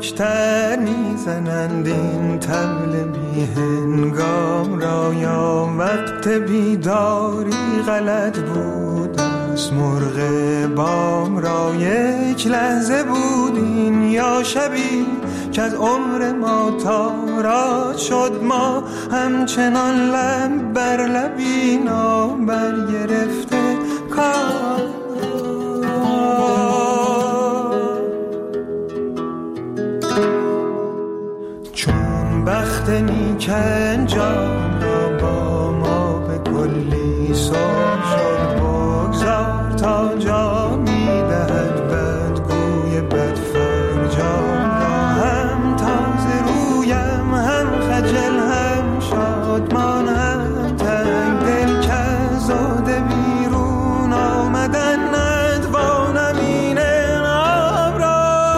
خنک‌تر میزنند این طبل بی هنگام را، یا وقت بیداری غلط بود از مرغ بام را. یک لحظه بود این یا شبی که از عمر ما تاراج شد، ما همچنان لب بر لبی نابر گرفته کار. چون بخت نیک انجام را با ما به کلی سر شد، بگذار تا جا میدهد بدگوی بدفرجام را. هم تازه رویم هم خجل هم شادمان هم تنگ دل که از زاده بیرون آمدن ندوانم این انعام را.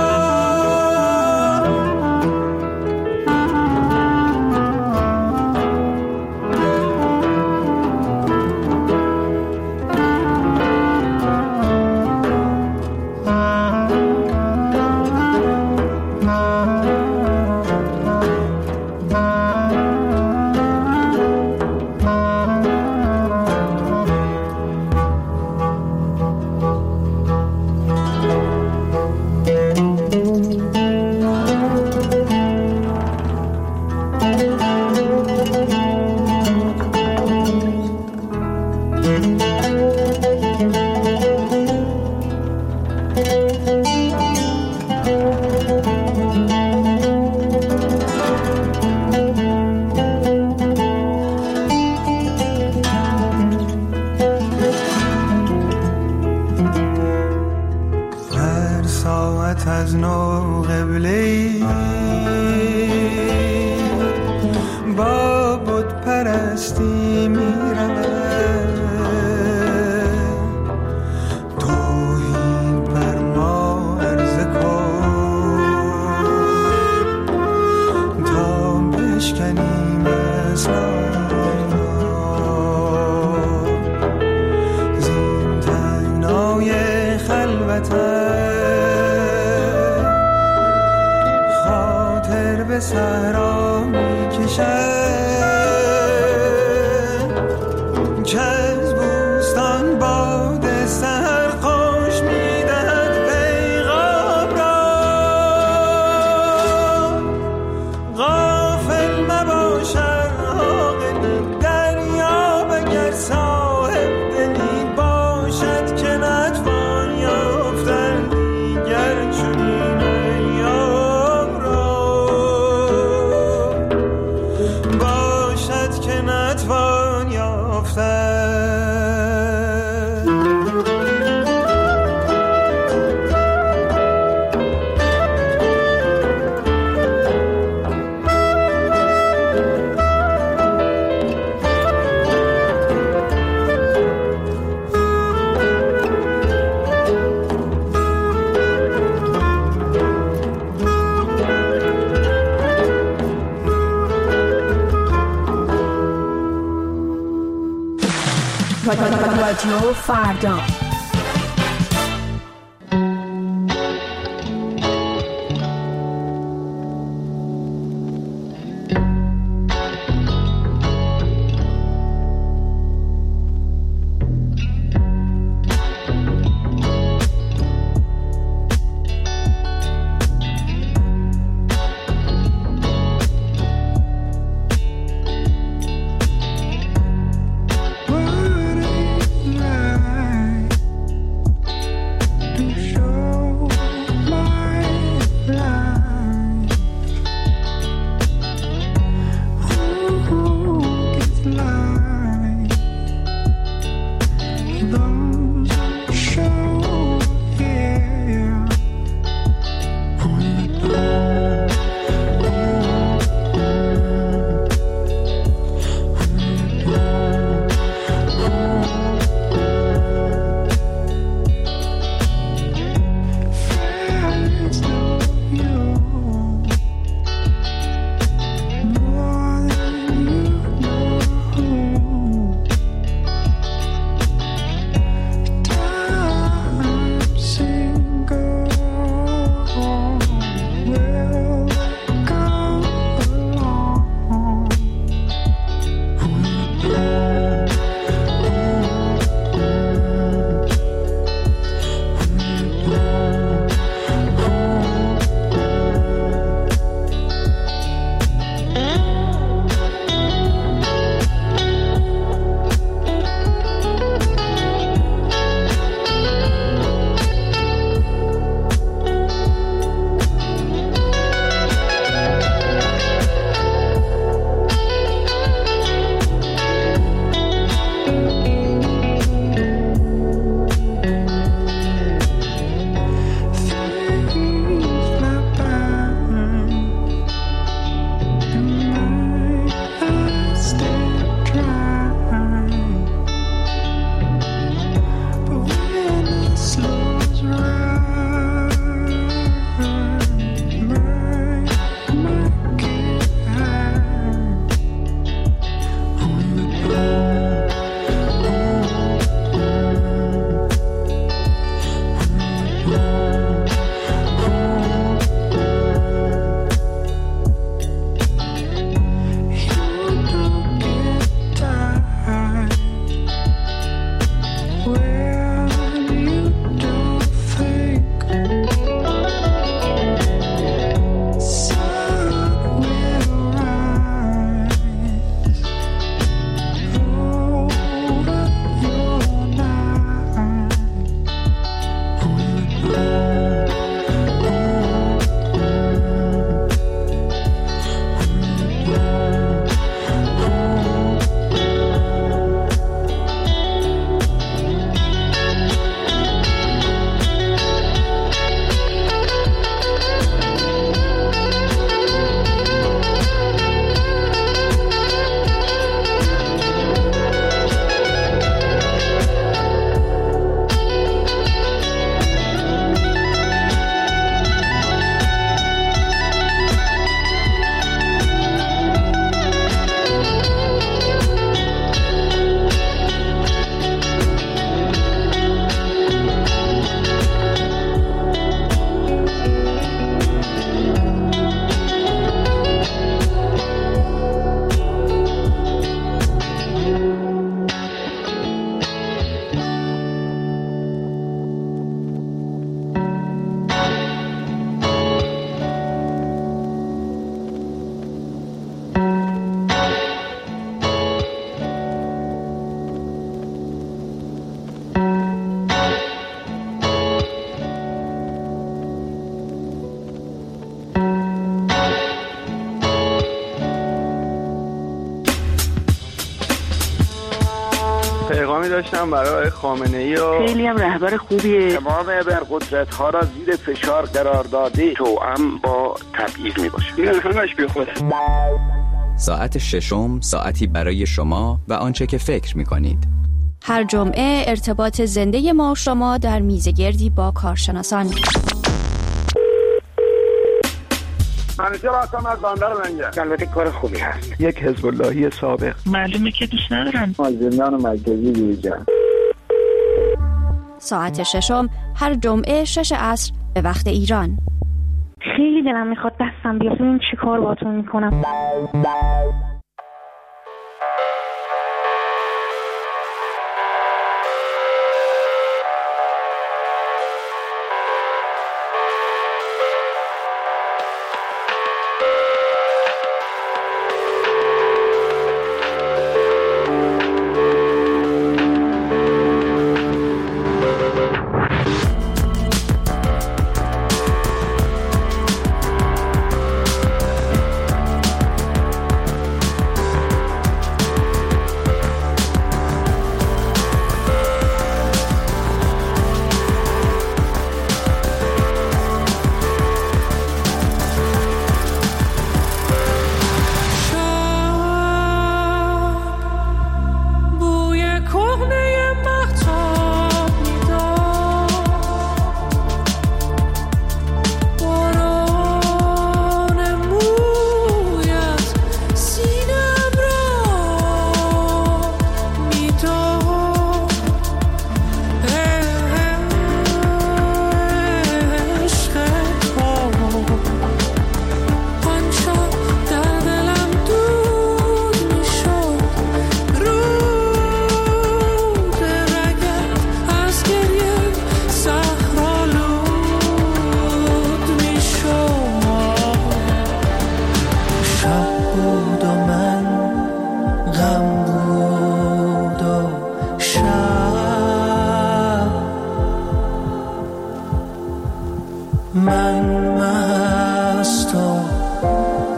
از نو قبله‌ای با بت پرستی می‌رود، توحید بر ما عرضه کن تا بشکنیم اسرار زین تنگنای خلوت. به صحرا می‌کشد که از بوستان باد سحر خوش می‌دهد پیغام را. غافل مباش عاقلی دریاب، اگر صاحب دلی باشد که نتوان یافتن دیگر چنین ایام را. که نتوان یافتن. رادیو فردا. پیغامی داشتم برای خامنه‌ای و خیلی هم رهبر خوبیه. تمام ابرقدرت‌ها را زیر فشار قرار داده، توأم با تبعیض میباشه. این همش بیخوده. ساعت ششم، ساعتی برای شما و آنچه که فکر می‌کنید. هر جمعه ارتباط زنده ما و شما در میزگردی با کارشناسان. منیژه راستم از بندر لنگه. البته کار خوبی هست. یک حزب اللهی سابق. معلومه که دوست ندارن. زندان مرکزی بیرجن. ساعت ششم هر جمعه 6 عصر به وقت ایران. خیلی دلم میخواد دستم بیاد ببینم چی کار باهاتون میکنم.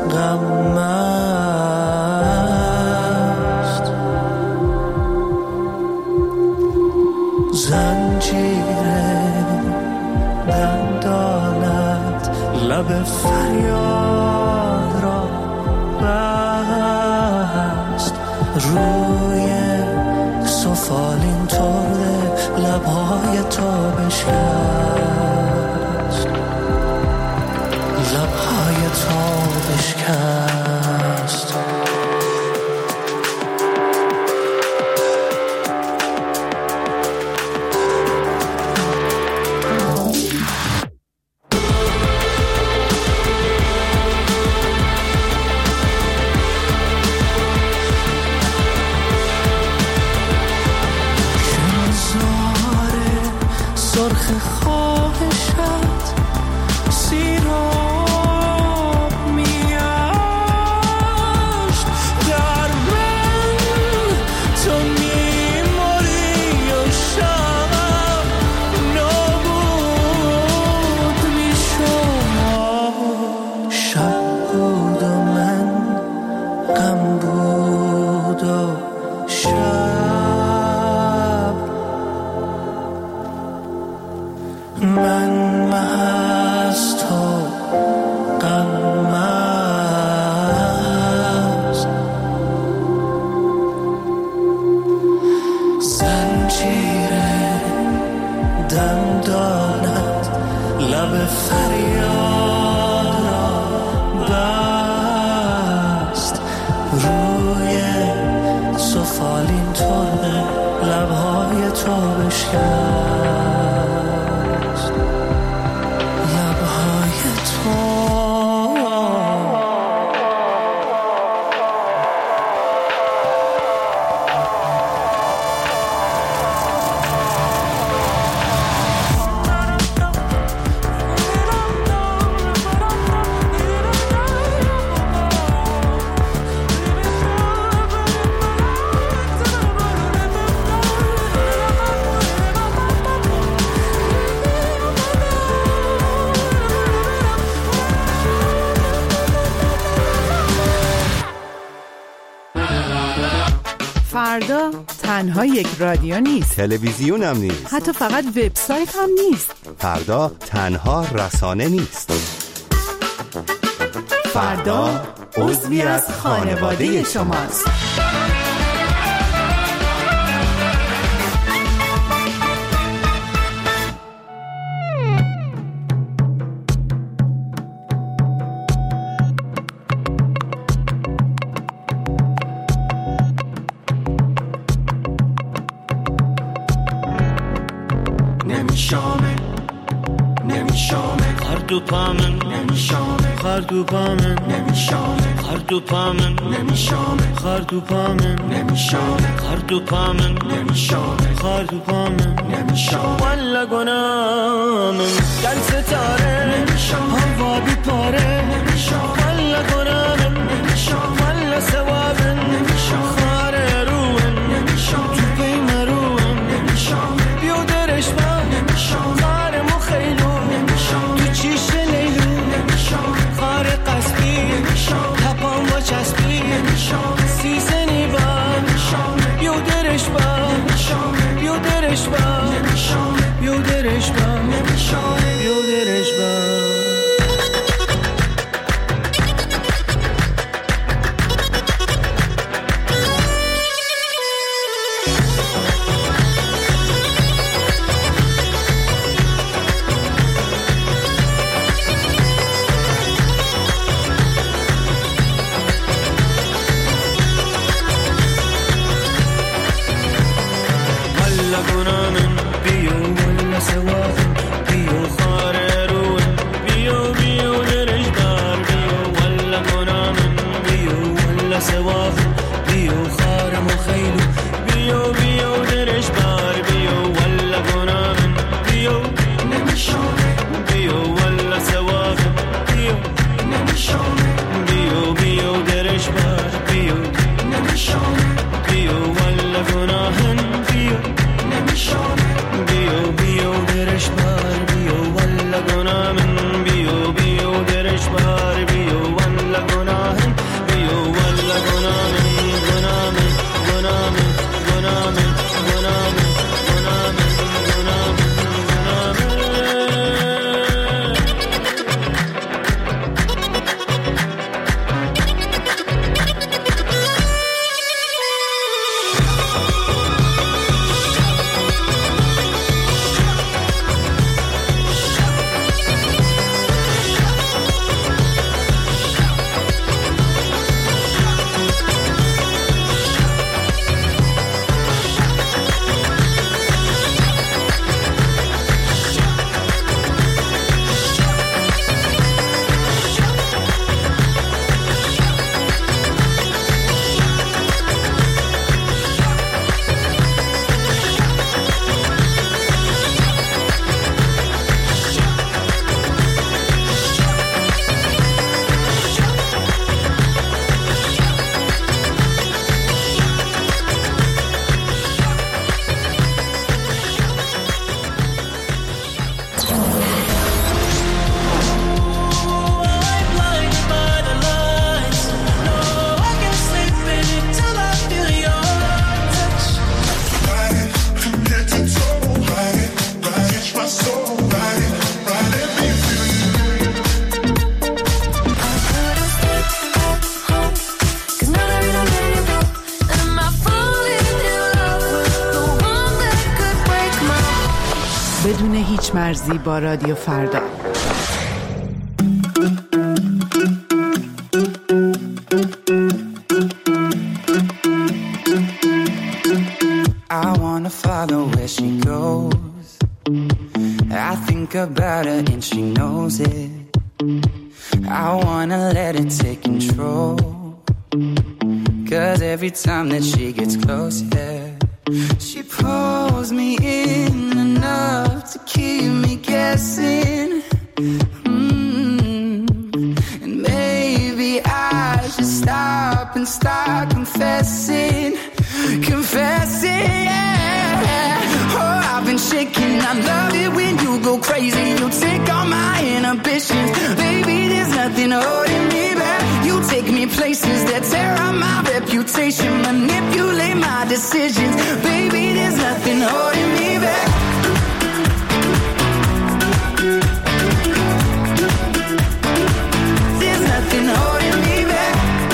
غم است. زنجیر دندانت لب فریاد را بست، روی سفالین طور لبهای تو بشکست، لبهای تو بشکست. سرخ خواهشت سیراب میاشت، در من تو میماری و شب نابود میشد. شب بود و من غم بود و من مست و غم است. زنجیر دندانت لب فریاد را بست، روی سفالین طور لبهای تو بشکست، لبهای تو. فردا تنها یک رادیو نیست، تلویزیون هم نیست، حتی فقط وبسایت هم نیست. فردا تنها رسانه نیست. فردا عضوی از خانواده شماست. خردوپامن نمیشامه، خردوپامن نمیشامه، خردوپامن نمیشامه، خردوپامن نمیشامه، خردوپامن نمیشامه، خردوپامن نمیشامه. والا گنامن گل ستاره نمیشامه، هوا بیپاره نمیشامه، والا گنامن نمیشامه، والا ثوابن نمیشامه، خاره روحن نمیشامه، تو پیم روحن نمیشامه، بیودرش با نمیشامه، خاره مخیلو نمیشامه، تو چیش لیلو نمیشامه، خاره قصبی نمیشامه، تپان با چسبی نمیشامه، سیزنی با نمیشامه، بیودرش با نمیشامه، بیودرش با نمیشامه، بیودرش با نمیشامه، بیودرش با. پیچ‌مرزی با رادیو فردا. I wanna follow where she goes. I think about her and she knows it. I wanna let it take control. 'Cause every time that she gets close, yeah, she pulls me in enough to keep me guessing. And maybe I should stop and start confessing. Confessing, yeah. Oh, I've been shaking. I love it when you go crazy. You take all my inhibitions. Baby, there's nothing holding me back. You take me places that tear up my reputation. Manipulate my decisions. Baby, there's nothing holding me back. There's nothing holding me back.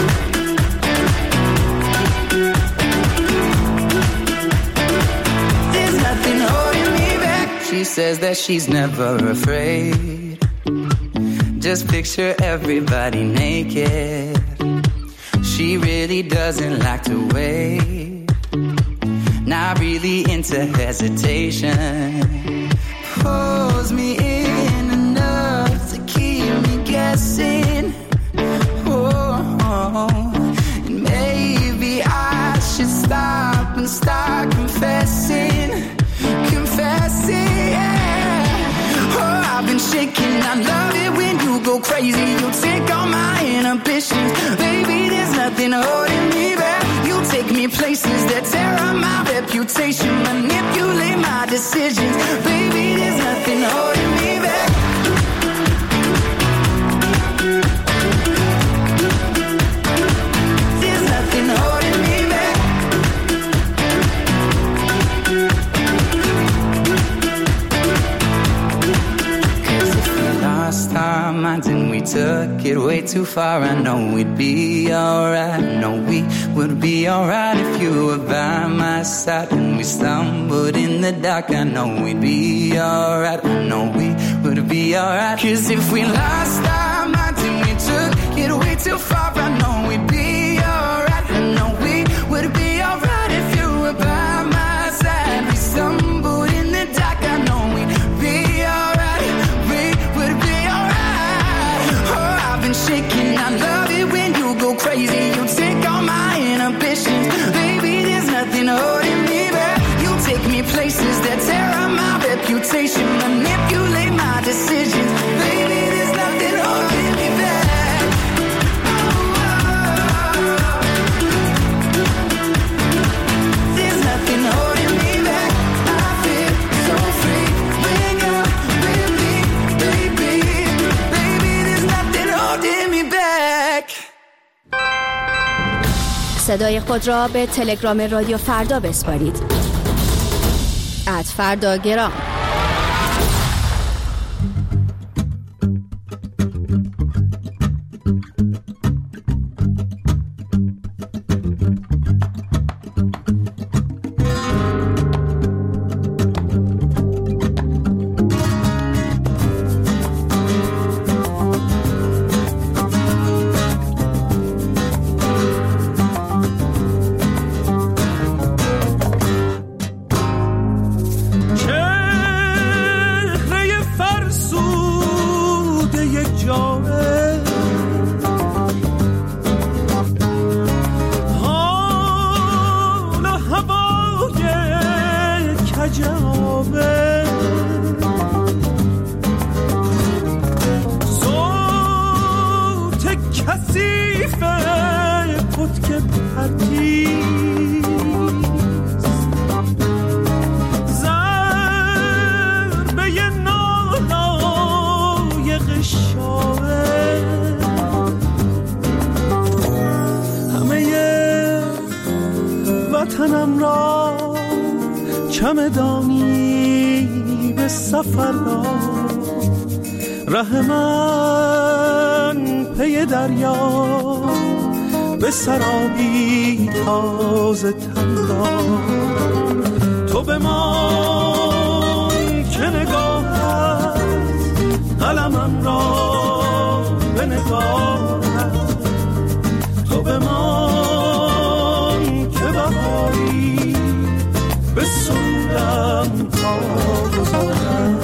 There's nothing holding me back. She says that she's never afraid. Just picture everybody naked. She really doesn't like to wait. Not really into hesitation. Pulls me in enough to keep me guessing. Oh, and maybe I should stop and start confessing. Confessing, yeah. Oh, I've been shaking. I love it when you go crazy. You take all my inhibitions. Baby, there's nothing holding me back. You take me places that tear up my reputation. Manipulate my decisions. Baby, there's nothing holding me back. There's nothing holding me back. Lost our minds and we took it way too far. I know we'd be alright. I know we would be alright if you were by my side. And we stumbled in the dark. I know we'd be alright. I know we would be alright. 'Cause if we lost our minds and we took it way too far, I know we'd be alright. I know we would be alright if you were by my side. We stumbled in the dark. I know we'd be alright. Shaking, I love it when you go crazy. You take all my inhibitions. Baby, there's nothing holding me back. You take me places that tear up my reputation. Manipulate my decisions. Baby, there's nothing holding me back. There's nothing holding me back. I feel so free. Wake up with me, baby. صدای خود را به تلگرام رادیو فردا بسپارید. @فرداگرام. وطنم را چمدانی به سفر دار، ره من پی دریا به سرابی تازه تندار. تو به من که نگاه قلمم را به نگاهت تو بمان که بهاری به سودم تا گذارم.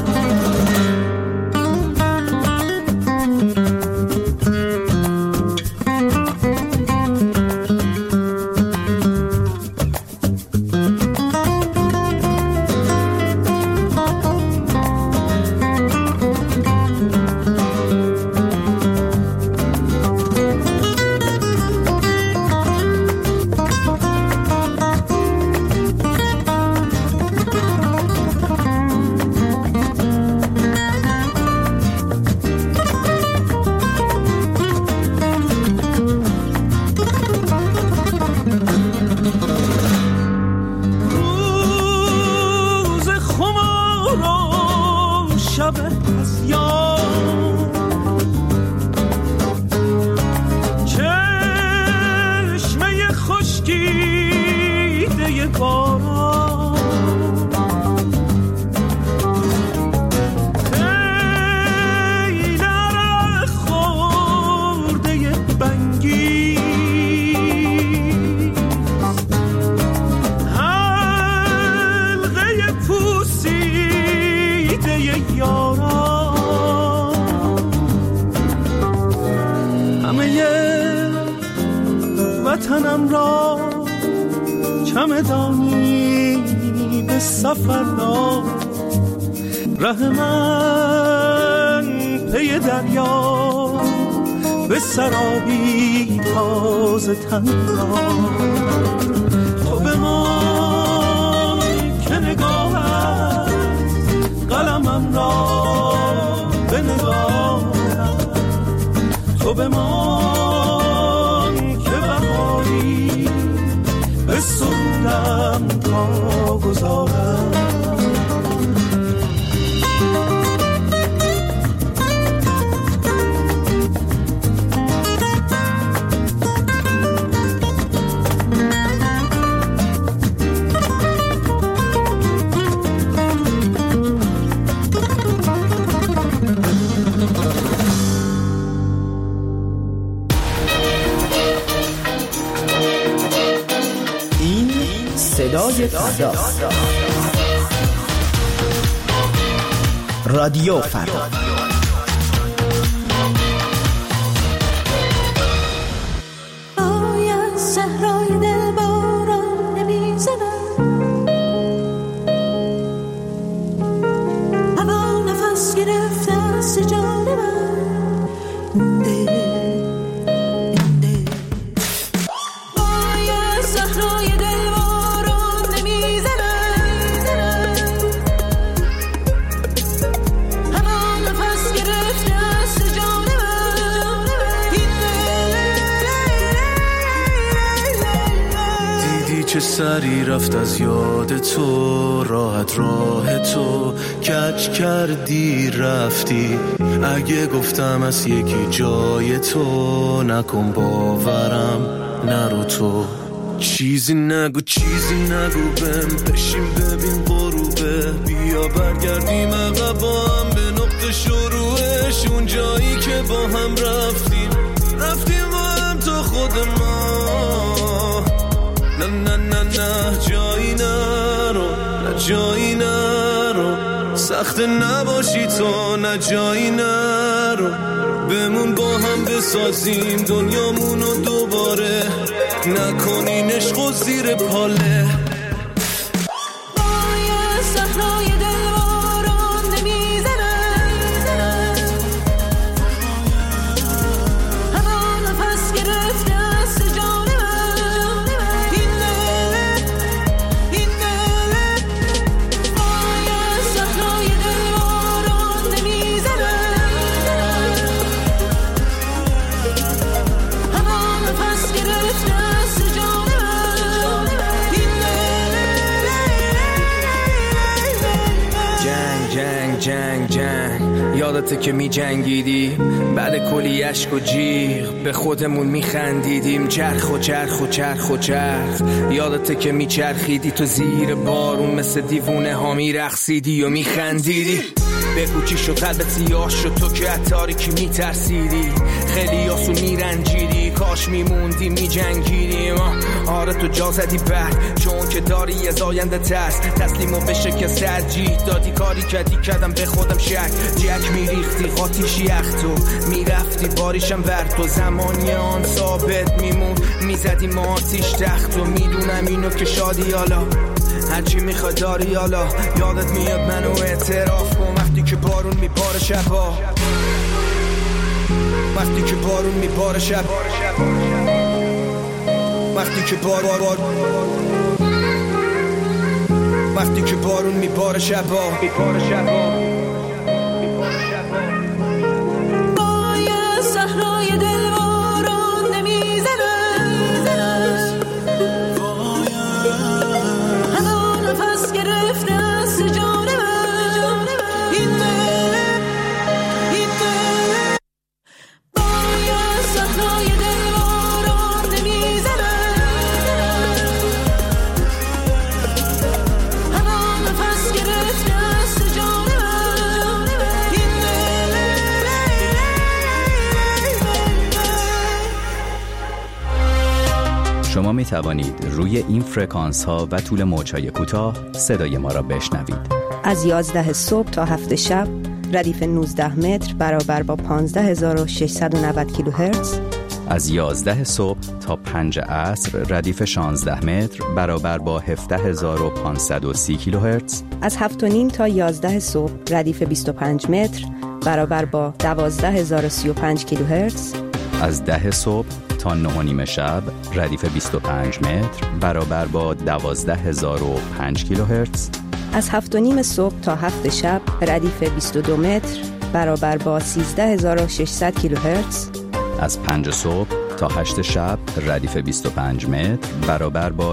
وطنم را چمدانی به سفر داد، ره من پی دریا به سرابی تازه تن داد. تو بمان که نگاهت قلمم را به نگاهت تو بمان که بهاری به سودم تا گذارم. صدای فردا، رادیو فردا. آیا صحرای دل باران نمیزند، هوا نفس گرفته است جان من. آیا صحرای دل چه سری رفت از یاد تو، راحت راه تو کج کردی رفتی. اگه گفتم از یکی جای تو، نکن باورم نرو تو. چیزی نگو بهم، بشین ببین غروبه. بیا برگردیم عقب با هم به نقطه شروعش، اون جایی که با هم رفتیم با هم تا خود ما. نه جایی نرو، نه جایی نرو، سخت نباشی تو، نه جایی نرو. بمون با هم بسازیم دنیامونو دوباره، نکنین عشق و زیر پاله. باید صحرای دل باران نمیزند، هوا نفس گرفته است جان من. جنگ یادته که می جنگیدی، بعد کلی عشق و جیغ به خودمون می خندیدیم. چرخ یادته که می چرخیدی تو زیر بارون، مثل دیوونه ها می رقصیدی و می خندیدی. بگو چی شد قلبت سیاه شد تو که از تاریکی میترسیدی خیلی آسون میرنجیدی کاش میموندی میجنگیدی آره تو جا زدی بعد چون که داری از آینده ترس تسلیمو به شکست ترجیح دادی کاری کردم به خودم شک جک میریختی قاتیشی اختو میرفتی باریشم ور تو زمانی آن ثابت میمون میزدی ما آتیش تختو میدونم اینو که شادی حالا هرچی میخواد داری حالا یادت میاد منو اعتراف کن وقتی که بارون میباره شبا وقتی که بارون میباره شب وقتی که وقتی که بارون میباره شبا بای صحرای دلواران نمیزنه همون نفس گرفته از جانه این بای صحرای دلواران نمیزنه همون نفس گرفته از جانه شما می توانید روی این فرکانس ها و طول موج‌های کوتاه صدای ما را بشنوید. از 11 صبح تا 7 شب ردیف 19 متر برابر با 15690 کیلوهرتز. از 11 صبح تا 5 عصر ردیف 16 متر برابر با 17530 کیلوهرتز. از 7:30 تا 11 صبح ردیف 25 متر برابر با 12035 کیلوهرتز. از 10 صبح تا 9:30 شب ردیف 25 متر برابر با 12005 کیلوهرتز. از 7:30 صبح تا 7 شب ردیف 22 متر برابر با 13600 کیلوهرتز. از 5 صبح تا 8 شب ردیف 25 متر برابر با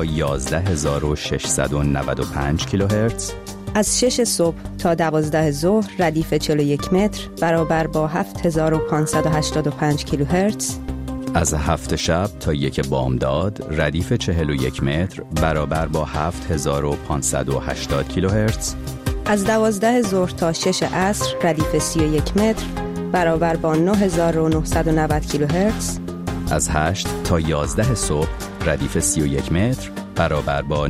11695 کیلوهرتز. از 6 صبح تا 12 ظهر ردیف 41 متر برابر با 7585 کیلوهرتز. از 7 شب تا 1 بامداد ردیف 41 متر برابر با 7580 کیلوهرتز. از 12 ظهر تا 6 عصر ردیف 31 متر برابر با 9990 کیلوهرتز. از 8 تا 11 صبح ردیف 31 متر برابر با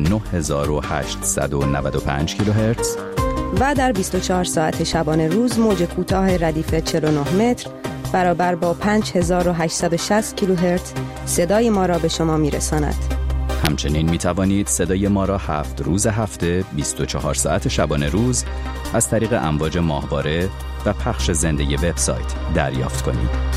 9895 کیلوهرتز. و در 24 ساعت شبانه روز موج کوتاه ردیف 49 متر برابر با 5860 کیلوهرتز صدای ما را به شما میرساند. همچنین می توانید صدای ما را 7 روز هفته 24 ساعت شبانه روز از طریق امواج ماهواره و پخش زنده وبسایت دریافت کنید.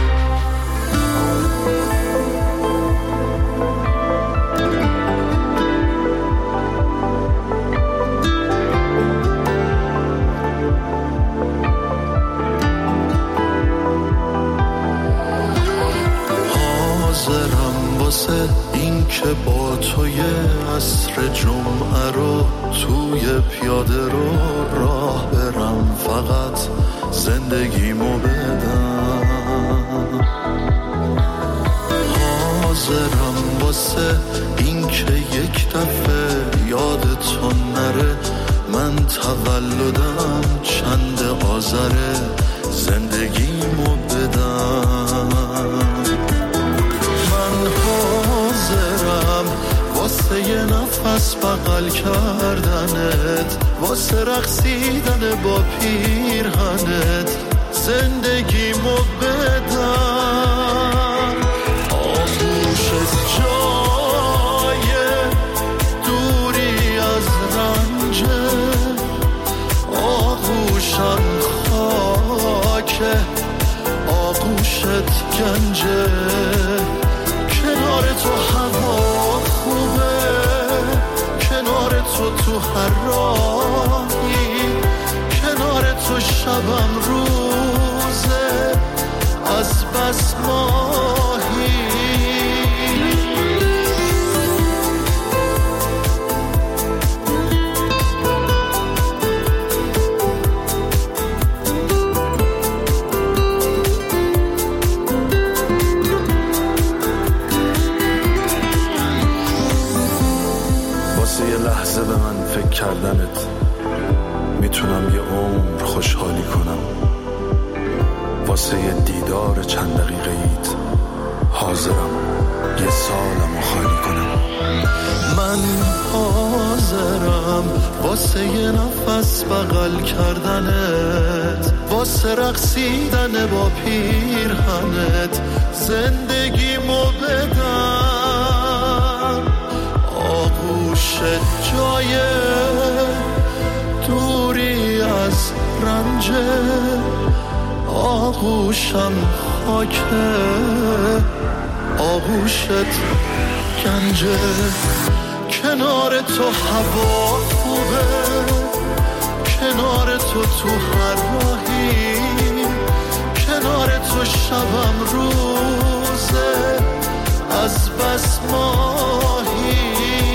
این که با توی عصر جمعه رو توی پیاده رو راه برم فقط زندگیمو بدم. حاضرم واسه این که یک دفعه یادتو نره من تولدم چند آذره زندگیمو بدم. واسه یه نفس بغل کردنت واسه رقصیدن با پیرهنت زندگیمو بدم. آغوشت جای دوری از رنجه آغوشم خاکه آغوشت گنجه کنار تو هوا خوبه کنار تو هر راهی کنار تو شبم روزه از بس ماهی. بتونم یه عمر خوشحالی کنم. واسه یه دیدار چند دقیقه ایت حاضرم یه سالمو خالی کنم. من حاضرم واسه یه نفس بغل کردنت، واسه رقصیدن با پیرهنت زندگیمو بدم. آغوشت جای دوری از رنج، آغوشم خاکه، آغوشت گنجه. کنار تو هوا خوبه، کنار تو هر راهی، کنار تو شبم روزه از بس ماهی.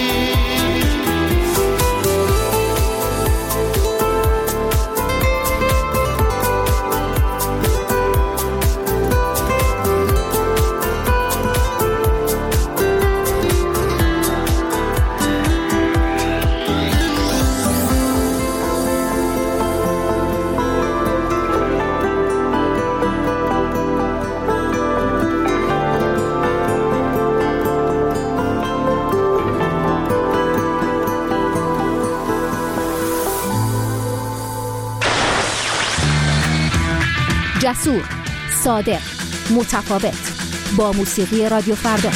جسور، صادق، متفاوت، با موسیقی رادیو فردا.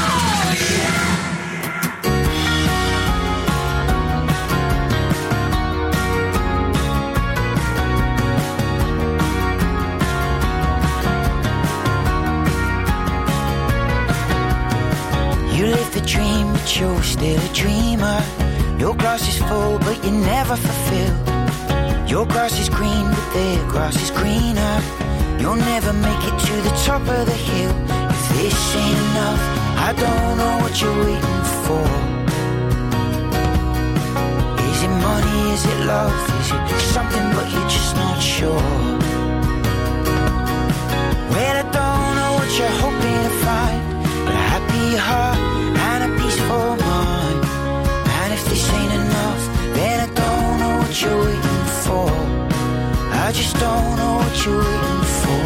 You live the dream, but you're still a dreamer. Your glass is full, but you never fulfill. Your grass is green, but their grass is greener. You'll never make it to the top of the hill. If this ain't enough, I don't know what you're waiting for. Is it money, is it love, is it something but you're just not sure? Well, I don't know what you're hoping to find, but a happy heart and a peaceful mind. And if this ain't enough, then I don't know what you're waiting for. I just don't know what you're waiting for.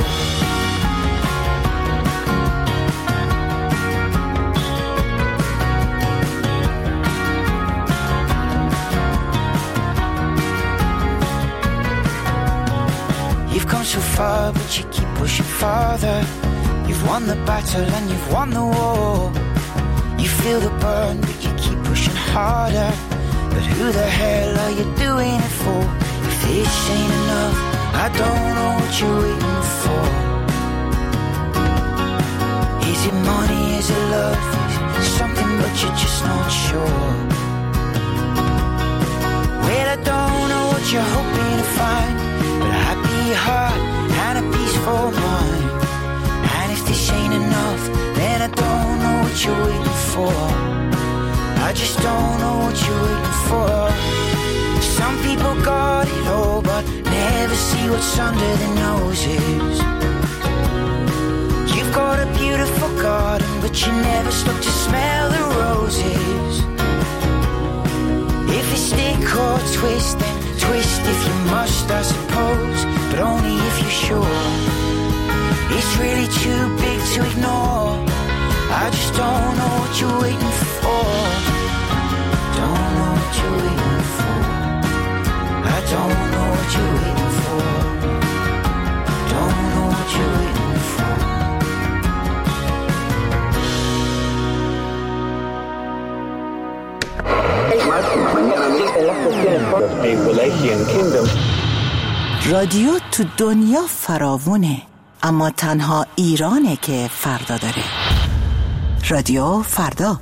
You've come so far, but you keep pushing farther. You've won the battle and you've won the war. You feel the burn, but you keep pushing harder. But who the hell are you doing it for? If this ain't enough, I don't know what you're waiting for. Is it money, is it love, is it something but you're just not sure? Well, I don't know what you're hoping to find, but a happy heart and a peaceful mind. And if this ain't enough, then I don't know what you're waiting for. I just don't know what you're waiting for. Some people got it all, but never see what's under their noses. You've got a beautiful garden, but you never stop to smell the roses. If it's stick or twist, then twist if you must, I suppose, but only if you're sure. It's really too big to ignore. I just don't know what you're waiting for. Don't know what you're waiting for. I don't know what you're waiting for. Don't know what you're waiting for. رادیو تو دنیا فراوونه، اما تنها ایرانه که فردا داره. رادیو فردا.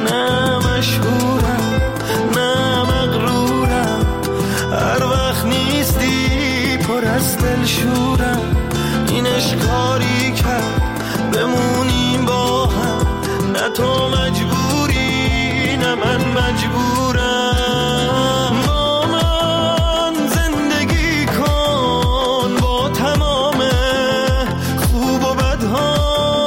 نه مشهورم نه مغرورم، هر وقت نیستی پر از دلشورم. این اشکاری کرد بمونیم با هم، نه تو مجبوری نه من مجبورم. با من زندگی کن با تمام خوب و بدها،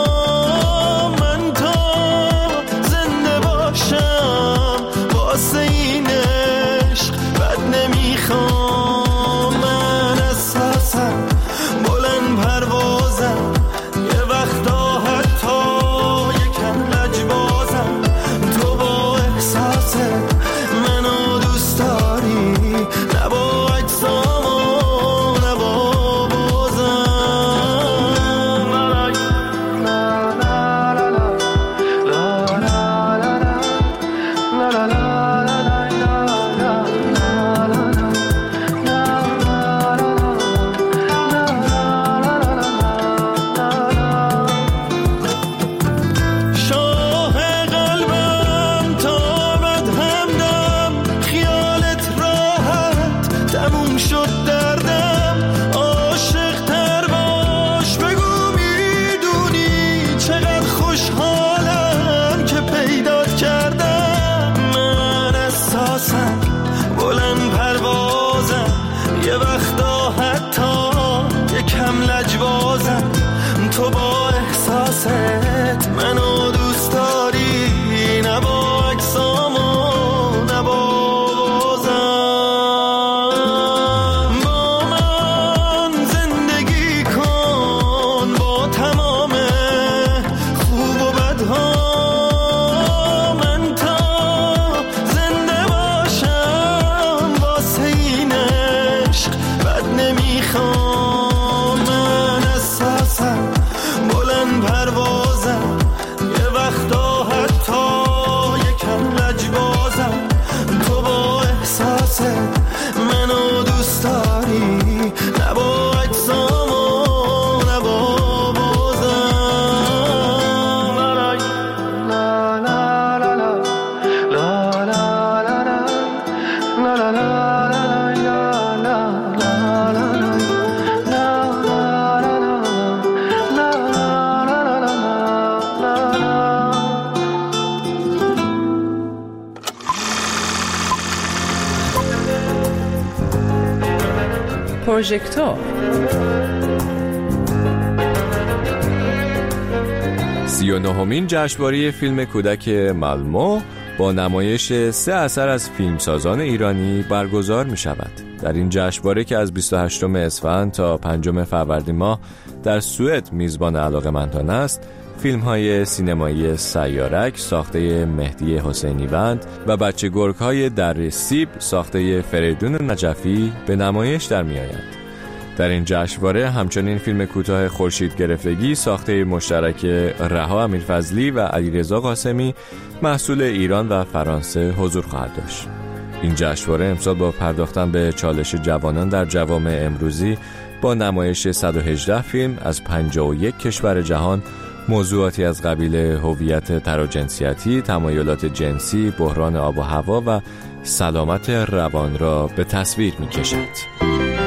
من تا زنده باشم واسه این عشق بد نمیخوام. من اساسم بلند پروازم، یه وقتا حتی یکم لجبازم. تو با احساست منو دوست داری، نه با اجسام و نه با بازم. شاه قلبم تا ابد همدم، خیالت راحت تموم شد دردم. عاشق تر باش بگو میدونی چقدر خوشحالم که پیدات کردم. من اساسم بلند پروازم، یه وقتا حتی یکم لجبازم. تو با احساست منو دوست داری، نه با اجسام و نه با بازم. با من زندگی کن با تمام خوب و بدها، من تا زنده باشم واسه این عشق بد نمیخوام. من اساسم بلند پروازم، یه وقتا حتی یکم لجبازم. تو با احساس منو دوست داری، نه با اجسام و نه با بازم. لا لا لا لا لا لا لا لا لا پروژکتور 39مین جشنواره فیلم کودک مالمو با نمایش 3 اثر از فیلمسازان ایرانی برگزار می شود. در این جشنواره که از 28 اسفند تا 5 فروردین ماه در سوئد میزبان علاقه‌مندان است، فیلم‌های سینمایی سیارک ساخته مهدی حسینیوند و بچه گرگ‌های در سیب ساخته فریدون نجفی به نمایش در می‌آید. در این جشنواره همچنین فیلم کوتاه خورشید گرفتگی ساخته مشترک رها امیرفضلی و علیرضا قاسمی محصول ایران و فرانسه حضور خواهد داشت. این جشنواره امسال با پرداختن به چالش جوانان در جوامع امروزی با نمایش 118 فیلم از 51 کشور جهان موضوعاتی از قبیل هویت تراجنسیتی، تمایلات جنسی، بحران آب و هوا و سلامت روان را به تصویر می‌کشد.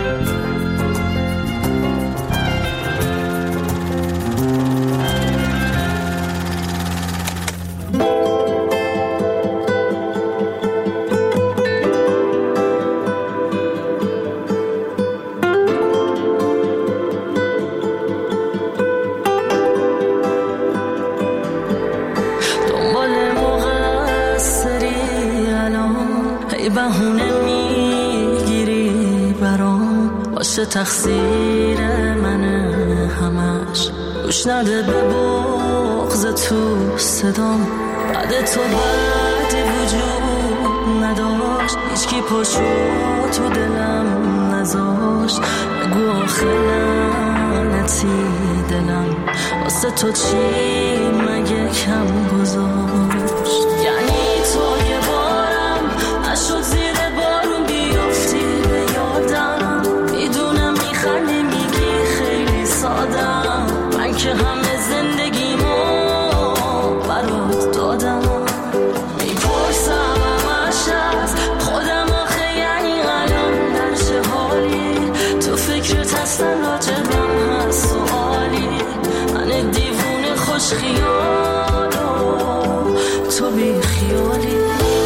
تقصیر منه همش، گوش نده به بغض تو صدام. بعد تو بعدی وجود نداشت، هیچکی پاشو تو دلم نذاشت. بگو آخه لعنتی دلم واسه تو چی مگه کم گذاشت؟ یعنی تو یه بارم نشد زیر بارون بیافتی به یادم. میدونم میخندی میگی خیلی سادم، من که همه زندگیمو برات دادم. اصلا راجبم هست سوالی من دیوونه خوش خیالو تو بی خیالی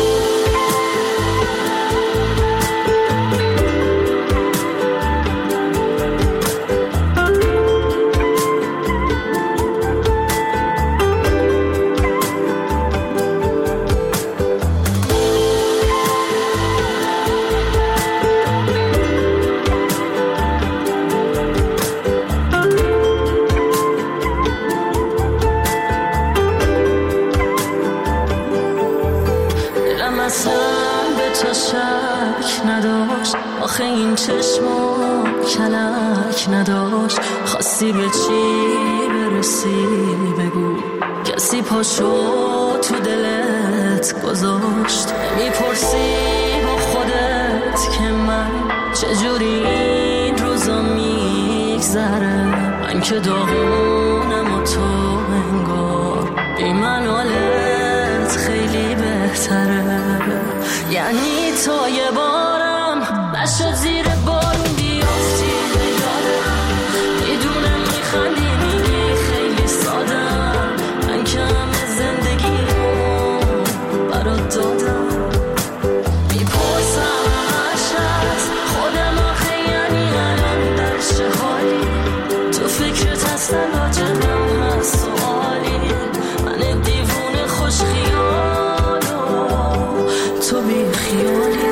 آخه این چشما کلک نداشت خواستی به چی برسی بگو کسی پاشو تو دلت گذاشت میپرسی با خودت که من چجوری این روزا میگذره من که داغونم و تو انگار بی من حالت خیلی بهتره یعنی تو یه بارم نشد زیر بارون بیافتی یادم میدونم میخندی میگی خیلی سادم من که همه زندگی رو برات دادم میپرسم همش از خودم آخه یعنی الان در چه حالی تو فکرت اصلا راجبم هست سوالی من دیوونه خوش خیالو تو بی خیالی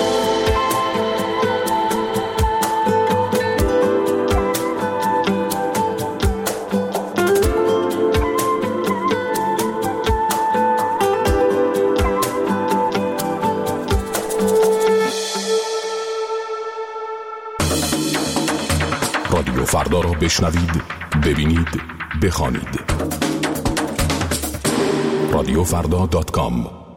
رادیو فردا را بشنوید، ببینید، بخوانید. radiofrda.com.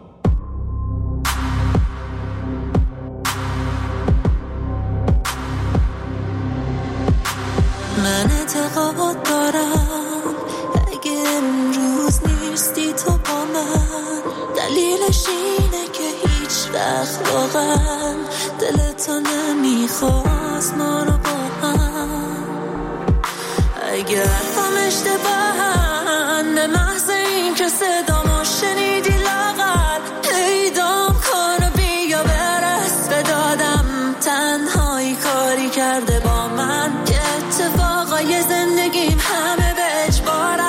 من اعتقاد دارم اگه امروز نیستی تو با من دلیلش اینه که هیچ وقت واقعا دلتو نمیخواست ما رو با هم اگر هم اشتباهن به محض این که صدامو شنیدی لاغر پیدام کن و بیا برس به دادم تنهایی کاری کرده با من که اتفاقای زندگیم همه به اجبارم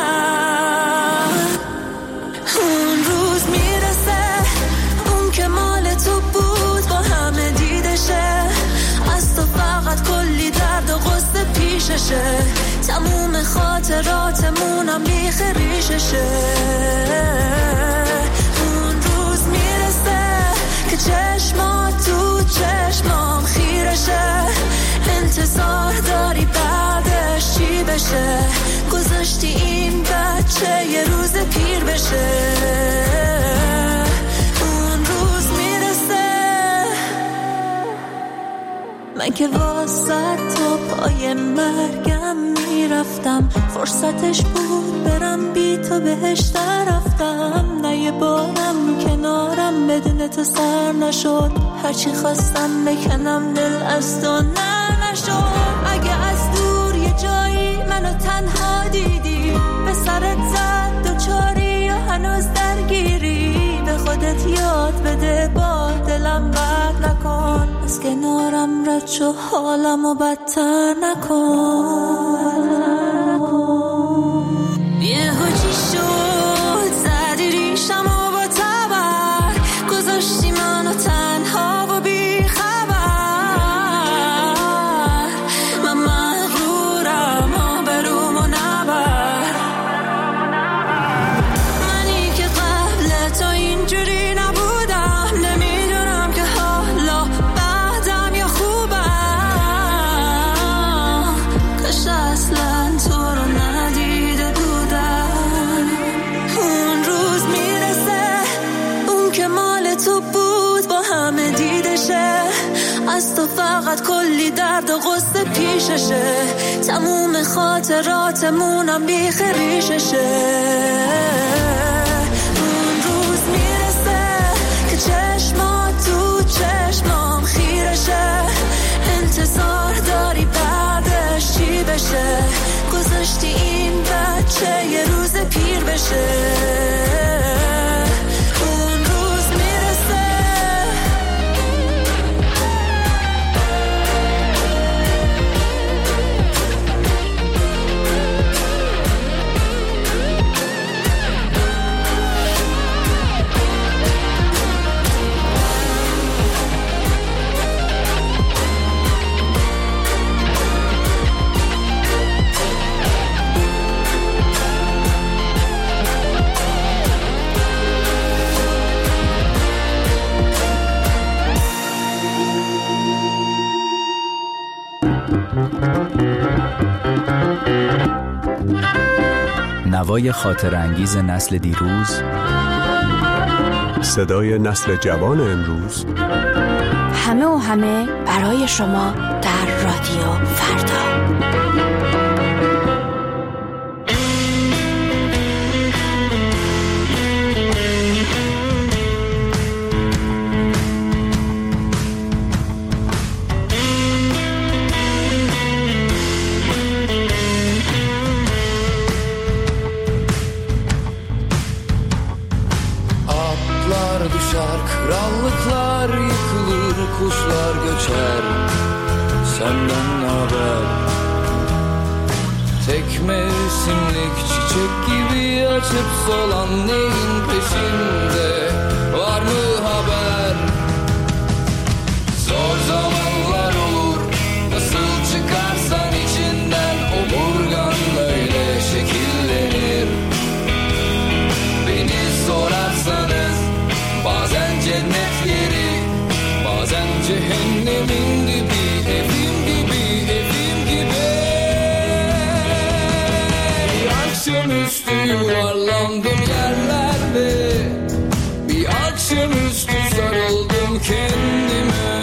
اون روز میرسه اون که مال تو بود با همه دیدشه از تو فقط کلی درد و غصه پیششه تموم خاطراتمونم بیخ ریششه اون روز میرسه که چشمات تو چشمام خیرشه انتظار داری بعدش چی بشه گذاشتی این بچه یه روز پیر بشه اون روز میرسه من که واسه تو پای مرگم میرفتم فرصتش بود برم بی تو بهش رفتم نه یه بارم کنارم بدون تو سر نشد هرچی خواستم بکنم دل از تو نشد اگه از دور یه جایی منو تنها دیدی به سرت زد دوچاری یا هنوز درگیری به خودت یاد بده با دلم بد نکن از کنارم رد شو حالمو بدتر نکن یه هوچی شد زدی ریشمو با تبر گذاشتی منو تنها و بی خبر من مغرورم آبرومو نبر منی که قبل تو اینجوری نبودم نمیدونم که حالا بعدم یا خوبم کاش اصلا تو رو ندیده بودم اون روز میرسه اون که مال تو بود با همه دیدشه از تو فقط کلی درد و غصه پیششه تموم خاطراتمونم بیخ ریششه اون روز میرسه که چشمات تو چشمام خیرشه انتظار داری بعدش نوای خاطر انگیز نسل دیروز، صدای نسل جوان امروز، همه و همه برای شما در رادیو فردا. Düşer, krallıklar yıkılır, kuşlar göçer. Senden ne haber? Tek mevsimlik çiçek gibi açıp solan neyin peşinde? Var mı haber? Zor zamanlar olur, nasıl çıkarsan içinden omurgan öyle şekillenir. Beni sorarsanız bazen cennet yeri, bazen cehennemin dibi, evim gibi, evim gibi. Bir akşamüstü yuvarlandım yerlerde, bir akşamüstü sarıldım kendime.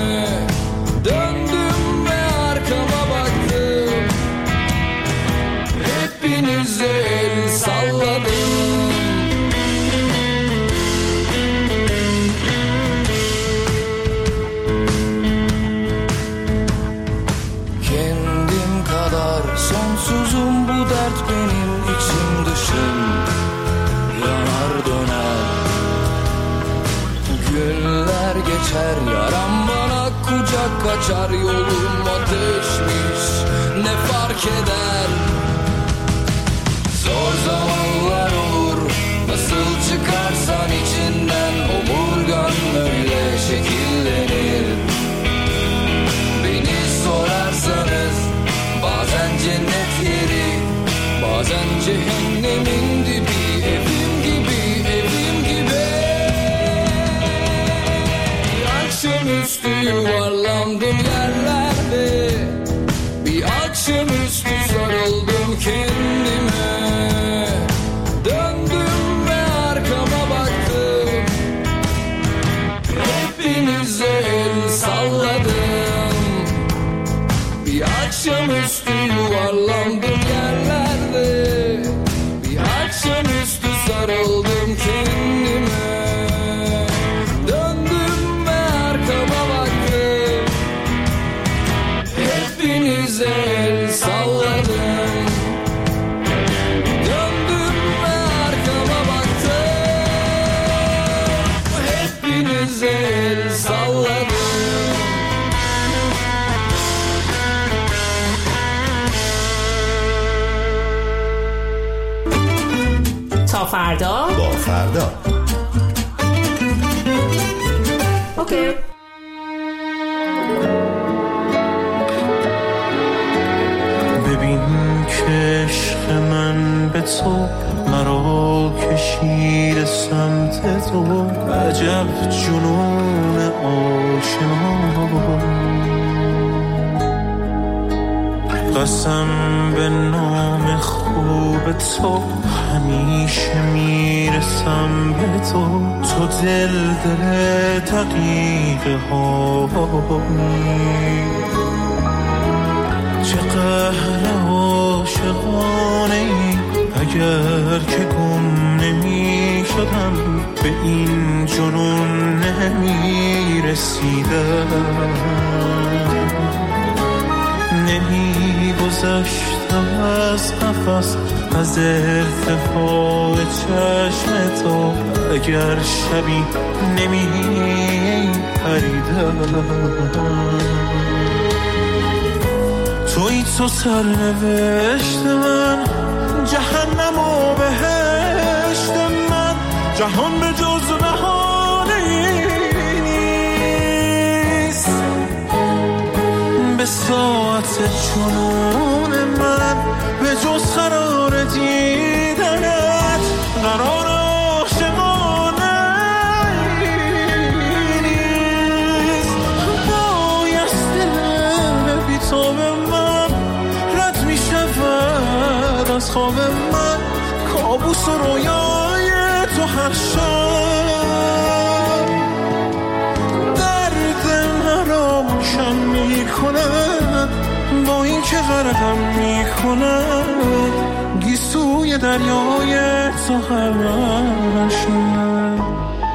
Döndüm ve arkama baktım, hepinize el salladım. Sonsuzum bu dert benim içim dışım, yanar döner. Günler geçer, yaram bana kucak açar. Yolum ateşmiş, ne fark eder? Zor zamanlar olur, nasıl çıkarsan içinden omurgan öyle şekillenir. Beni sorarsanız bazen cennet yeri, bazen cehennemin dibi, evim gibi, evim gibi. Bir akşamüstü yuvarlandım yerlerde, bir akşamüstü sarıldım kendime. Döndüm ve arkama baktım, hepinize el salladım. Bir akşamüstü yuvarlandım yerlerde, bir akşamüstü sarıldım kendime. Döndüm ve arkama baktım, hepinize el salladım. Döndüm ve arkama baktım, hepinize el salladım. تا فردا با فردا. اوکی. ببین که عشق من به تو مرا کشید سمت تو. عجب جنون آشنا، قسم به نام خوب تو همیشه میرسم به تو. تو دل دقیقه ها، چه قهر عاشقانه ای. اگر که گم نمی شدم به این جنون نمی رسیدم. نمی گذشتم از قفس، از ارتفاع چشم تو. اگر شبی نمی پریدم. توی تو سرنوشت من، جهنم و بهشت من. جهان به جز بهانه‌ای نیست. به ساعت جنون من، به جز قرار دیدنت، قرار عاشقانه نیست. بایست دل بی تو به من از خواب من، کابوس و رویای تو هر شب. درد مرا روشن میکند با این که غرقم میکند گیسوی دریای تو هر شب.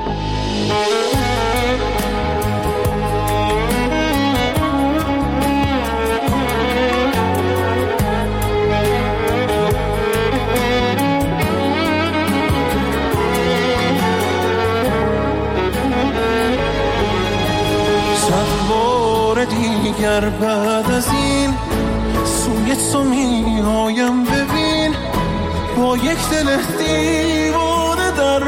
دیگر بعد از این سوی تو میایم، ببین با یک دل دیوانه در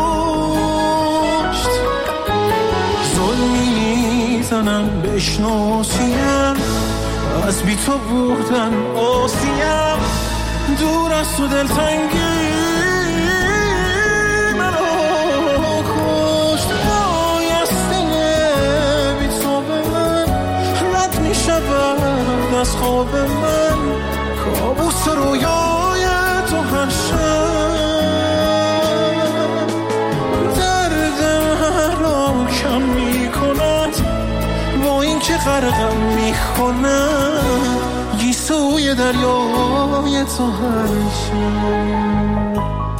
مشت. ظلم میزنم بشناسیم، از بی تو بودن آسیم، دور از تو دلتنگی از خواب من، کابوس رویای تو هر شب. درد مرا کم میکند با این که غرقم میکند گیسوی دریای تو هر شب.